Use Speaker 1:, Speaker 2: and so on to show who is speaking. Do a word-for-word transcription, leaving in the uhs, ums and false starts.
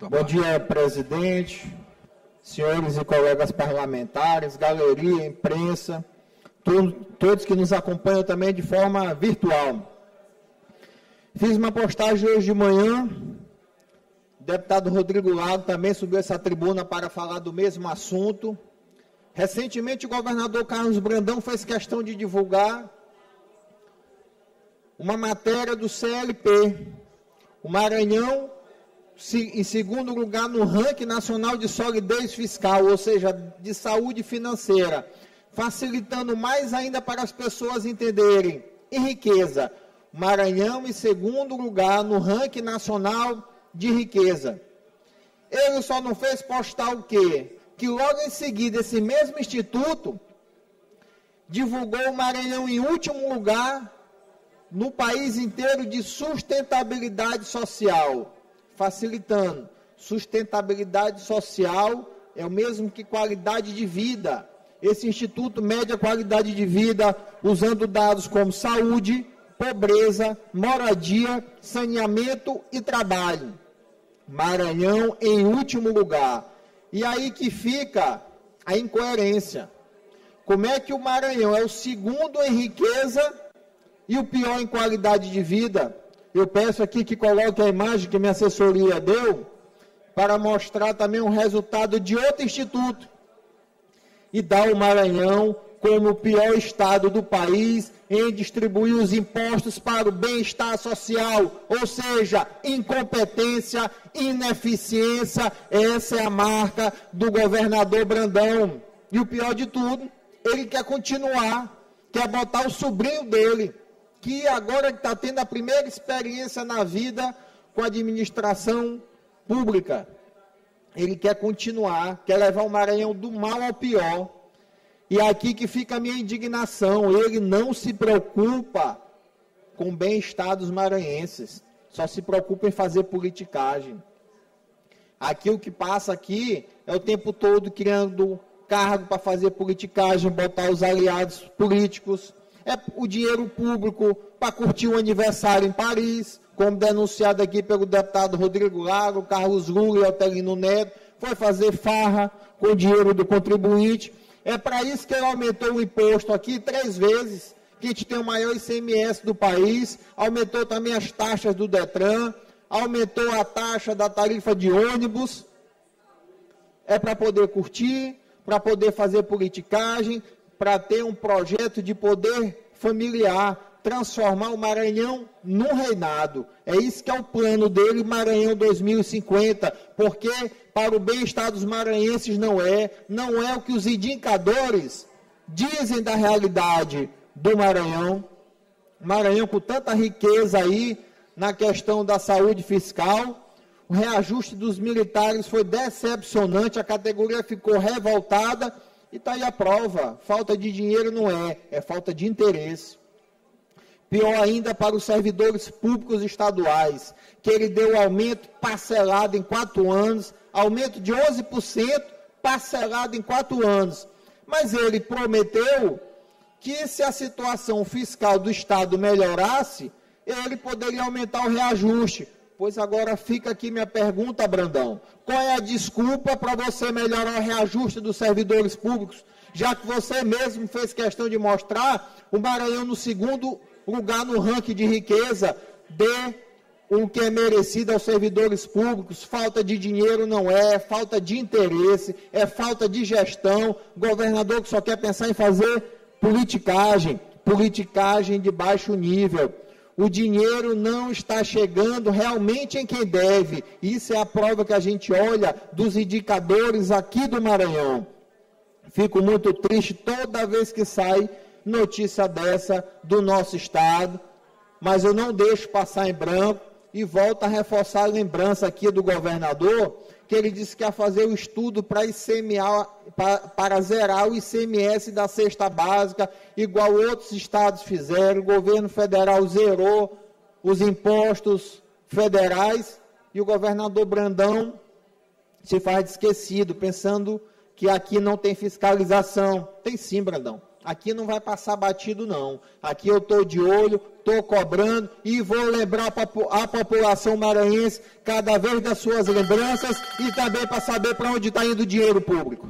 Speaker 1: Bom dia, presidente, senhores e colegas parlamentares, galeria, imprensa, to- todos que nos acompanham também de forma virtual. Fiz uma postagem hoje de manhã, o deputado Rodrigo Lago também subiu essa tribuna para falar do mesmo assunto. Recentemente, o governador Carlos Brandão fez questão de divulgar uma matéria do C L P. O Maranhão, em segundo lugar no ranking nacional de solidez fiscal, ou seja, de saúde financeira, facilitando mais ainda para as pessoas entenderem. Em riqueza, Maranhão em segundo lugar no ranking nacional de riqueza. Ele só não fez postar o quê? Que logo em seguida esse mesmo instituto divulgou o Maranhão em último lugar no país inteiro de sustentabilidade social, facilitando. Sustentabilidade social é o mesmo que qualidade de vida. Esse instituto mede a qualidade de vida usando dados como saúde, pobreza, moradia, saneamento e trabalho. Maranhão em último lugar. E aí que fica a incoerência. Como é que o Maranhão é o segundo em riqueza e o pior em qualidade de vida? Eu peço aqui que coloque a imagem que minha assessoria deu para mostrar também um resultado de outro instituto. E dá o Maranhão como o pior estado do país em distribuir os impostos para o bem-estar social, ou seja, incompetência, ineficiência, essa é a marca do governador Brandão. E o pior de tudo, ele quer continuar, quer botar o sobrinho dele, que agora está tendo a primeira experiência na vida com a administração pública. Ele quer continuar, quer levar o Maranhão do mal ao pior. E é aqui que fica a minha indignação. Ele não se preocupa com o bem-estar dos maranhenses. Só se preocupa em fazer politicagem. Aqui o que passa aqui é o tempo todo criando cargo para fazer politicagem, botar os aliados políticos. É o dinheiro público para curtir um aniversário em Paris, como denunciado aqui pelo deputado Rodrigo Lago, Carlos Lula e Otelino Neto. Foi fazer farra com o dinheiro do contribuinte. É para isso que ele aumentou o imposto aqui três vezes, que a gente tem o maior I C M S do país, aumentou também as taxas do Detran, aumentou a taxa da tarifa de ônibus. É para poder curtir, para poder fazer politicagem, para ter um projeto de poder familiar, transformar o Maranhão num reinado. É isso que é o plano dele, Maranhão dois mil e cinquenta, porque para o bem-estar dos maranhenses não é, não é o que os indicadores dizem da realidade do Maranhão. Maranhão com tanta riqueza aí na questão da saúde fiscal, o reajuste dos militares foi decepcionante, a categoria ficou revoltada e está aí a prova, falta de dinheiro não é, é falta de interesse. Pior ainda para os servidores públicos estaduais, que ele deu aumento parcelado em quatro anos, aumento de onze por cento parcelado em quatro anos. Mas ele prometeu que se a situação fiscal do Estado melhorasse, ele poderia aumentar o reajuste. Pois agora fica aqui minha pergunta, Brandão. Qual é a desculpa para você melhorar o reajuste dos servidores públicos, já que você mesmo fez questão de mostrar o Maranhão no segundo lugar no ranking de riqueza, dê o que é merecido aos servidores públicos? Falta de dinheiro não é, falta de interesse, é falta de gestão, governador que só quer pensar em fazer politicagem, politicagem de baixo nível. O dinheiro não está chegando realmente em quem deve. Isso é a prova que a gente olha dos indicadores aqui do Maranhão. Fico muito triste toda vez que sai notícia dessa do nosso estado, mas eu não deixo passar em branco e volto a reforçar a lembrança aqui do governador, que ele disse que ia fazer o estudo para, I C M A, para, para zerar o I C M S da cesta básica, igual outros estados fizeram. O governo federal zerou os impostos federais e o governador Brandão se faz de esquecido, pensando que aqui não tem fiscalização. Tem sim, Brandão. aqui não vai passar batido não. Aqui eu estou de olho, estou cobrando e vou lembrar a população maranhense cada vez das suas lembranças e também para saber para onde está indo o dinheiro público.